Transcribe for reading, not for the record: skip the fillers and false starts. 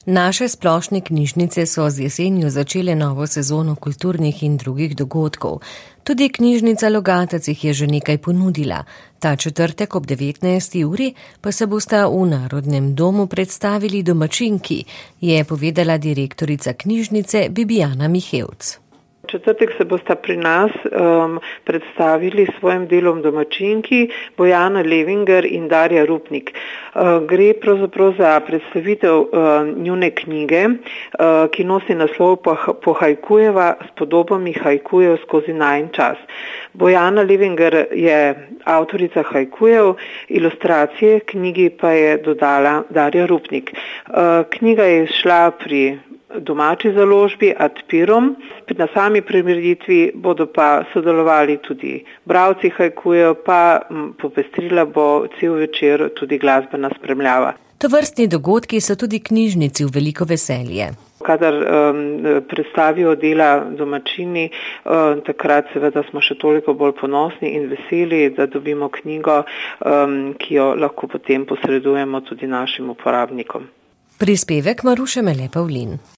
Naše splošne knjižnice so z jesenjo začele novo sezono kulturnih in drugih dogodkov. Tudi knjižnica Logatec jih je že nekaj ponudila. Ta četrtek ob 19. uri pa se bosta v Narodnem domu predstavili domačinki, je povedala direktorica knjižnice Bibijana Mihevc. V četrtek se bosta pri nas predstavili s svojim delom domačinki Bojana Levinger in Darja Rupnik. Gre pravzaprav za predstavitev njune knjige, ki nosi naslov Pohajkujeva s podobami hajkujev skozi najin čas. Bojana Levinger je avtorica hajkujev, ilustracije knjigi pa je dodala Darja Rupnik. Knjiga je izšla pri domači založbi Ad Pirum. Na sami prireditvi bodo pa sodelovali tudi bralci hajkujev, pa popestrila bo cel večer tudi glasbena spremljava. Tovrstni dogodki so tudi knjižnici v veliko veselje. Kadar predstavijo dela domačini, takrat seveda smo še toliko bolj ponosni in veseli, da dobimo knjigo, ki jo lahko potem posredujemo tudi našim uporabnikom. Prispevek Maruše Mele Pavlin.